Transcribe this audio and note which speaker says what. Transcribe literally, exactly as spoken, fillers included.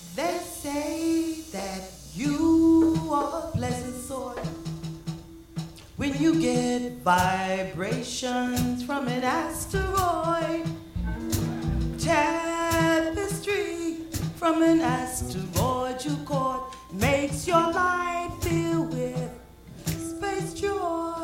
Speaker 1: They say that you are a blessed sort when you get vibrations from an asteroid. Tapestry from an asteroid you caught makes your life filled with space joy.